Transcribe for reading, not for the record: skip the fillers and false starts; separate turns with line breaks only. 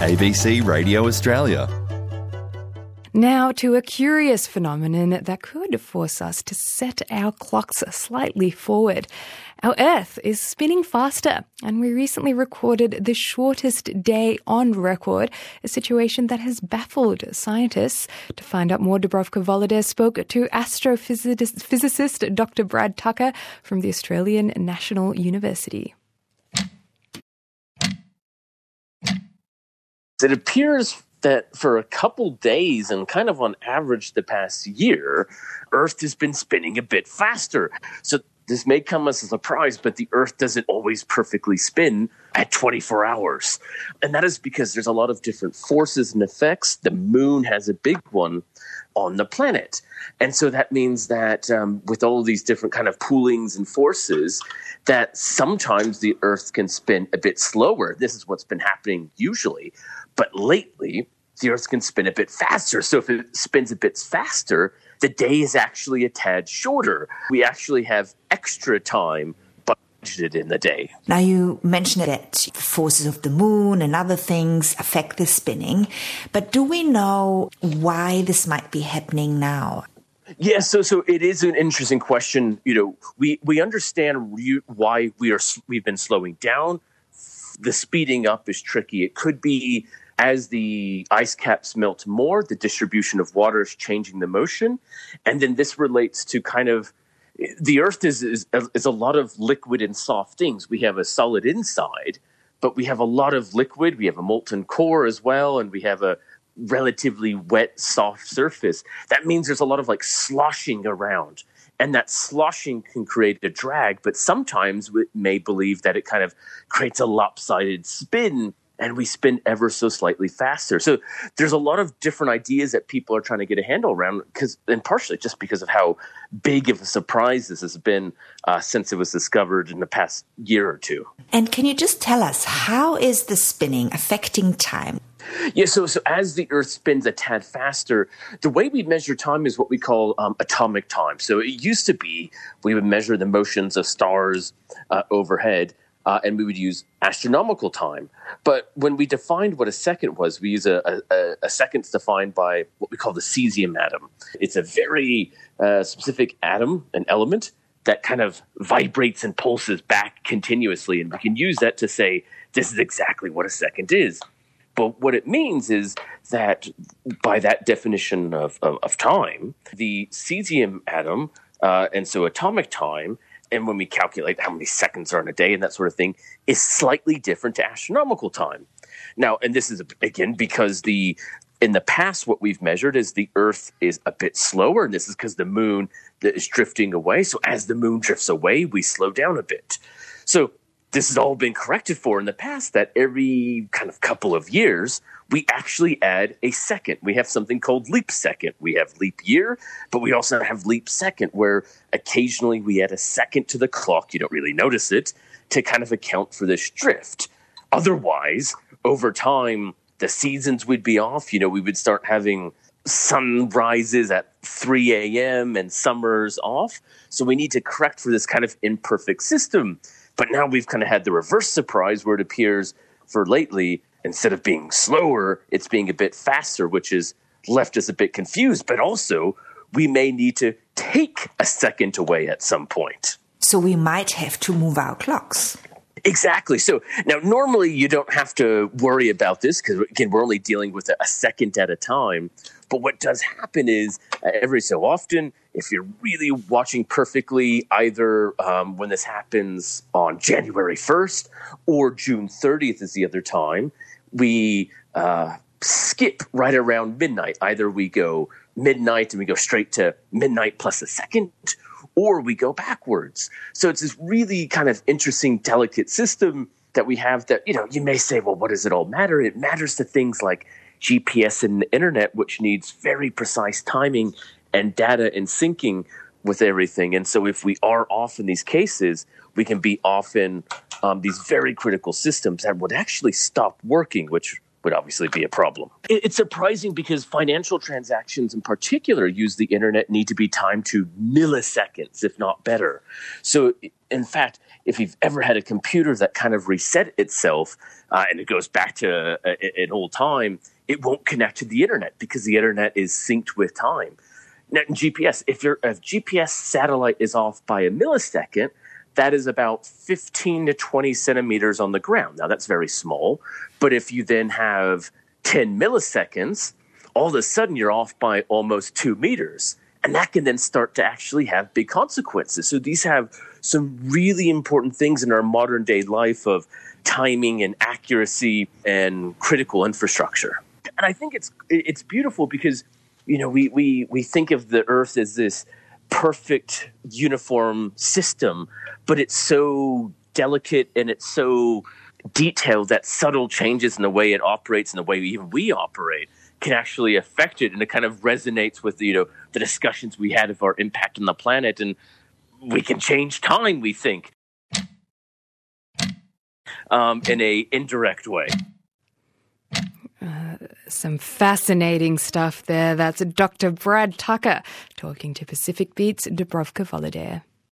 ABC Radio Australia.
Now to a curious phenomenon that could force us to set our clocks slightly forward. Our Earth is spinning faster, and we recently recorded the shortest day on record, a situation that has baffled scientists. To find out more, Dubravka Voloder spoke to astrophysicist Dr. Brad Tucker from the Australian National University.
It appears that for a couple days and kind of on average the past year, Earth has been spinning a bit faster. So this may come as a surprise, but the Earth doesn't always perfectly spin at 24 hours. And that is because there's a lot of different forces and effects. The moon has a big one on the planet. And so that means that with all of these different kind of poolings and forces, that sometimes the Earth can spin a bit slower. This is what's been happening usually. But lately, the Earth can spin a bit faster. So if it spins a bit faster, the day is actually a tad shorter. We actually have extra time budgeted in the day.
Now, you mentioned that the forces of the moon and other things affect the spinning. But do we know why this might be happening now?
Yeah, so it is an interesting question. You know, we understand why we've been slowing down. The speeding up is tricky. It could be as the ice caps melt more, the distribution of water is changing the motion. And then this relates to kind of the Earth is a lot of liquid and soft things. We have a solid inside, but we have a lot of liquid. We have a molten core as well, and we have a relatively wet, soft surface. That means there's a lot of like sloshing around. And that sloshing can create a drag, but sometimes we may believe that it kind of creates a lopsided spin, and we spin ever so slightly faster. So there's a lot of different ideas that people are trying to get a handle around, and partially just because of how big of a surprise this has been since it was discovered in the past year or two.
And can you just tell us, how is the spinning affecting time?
Yeah, so as the Earth spins a tad faster, the way we measure time is what we call atomic time. So it used to be we would measure the motions of stars overhead, and we would use astronomical time. But when we defined what a second was, we use a second defined by what we call the cesium atom. It's a very specific atom, an element, that kind of vibrates and pulses back continuously. And we can use that to say, this is exactly what a second is. But what it means is that by that definition of time, the cesium atom, and so atomic time, and when we calculate how many seconds are in a day and that sort of thing, is slightly different to astronomical time. Now, and this is, again, because in the past, what we've measured is the Earth is a bit slower, and this is because the moon is drifting away. So as the moon drifts away, we slow down a bit. So this has all been corrected for in the past, that every kind of couple of years, we actually add a second. We have something called leap second. We have leap year, but we also have leap second, where occasionally we add a second to the clock. You don't really notice it, to kind of account for this drift. Otherwise, over time, the seasons would be off. You know, we would start having sunrises at 3 a.m. and summers off. So we need to correct for this kind of imperfect system. But now we've kind of had the reverse surprise, where it appears for lately, instead of being slower, it's being a bit faster, which has left us a bit confused. But also, we may need to take a second away at some point.
So we might have to move our clocks.
Exactly. So now, normally you don't have to worry about this because, again, we're only dealing with a second at a time. But what does happen is every so often, if you're really watching perfectly, either when this happens on January 1st or June 30th is the other time, we skip right around midnight. Either we go midnight and we go straight to midnight plus a second, or we go backwards. So it's this really kind of interesting, delicate system that we have that, you know, you may say, well, what does it all matter? It matters to things like GPS and the internet, which needs very precise timing and data and syncing with everything. And so if we are off in these cases, we can be off in these very critical systems that would actually stop working, which would obviously be a problem. It's surprising because financial transactions in particular use the internet need to be timed to milliseconds, if not better. So in fact, if you've ever had a computer that kind of reset itself and it goes back to an old time, it won't connect to the internet because the internet is synced with time. Now, in GPS, if GPS satellite is off by a millisecond, that is about 15 to 20 centimeters on the ground. Now, that's very small. But if you then have 10 milliseconds, all of a sudden you're off by almost 2 meters. And that can then start to actually have big consequences. So these have some really important things in our modern day life of timing and accuracy and critical infrastructure. And I think it's beautiful because, we think of the Earth as this perfect uniform system, but it's so delicate and it's so detailed that subtle changes in the way it operates and the way even we operate can actually affect it. And it kind of resonates with, the discussions we had of our impact on the planet. And we can change time, we think, in a indirect way.
Some fascinating stuff there. That's Dr. Brad Tucker talking to Pacific Beat's Dubrovka Volodair.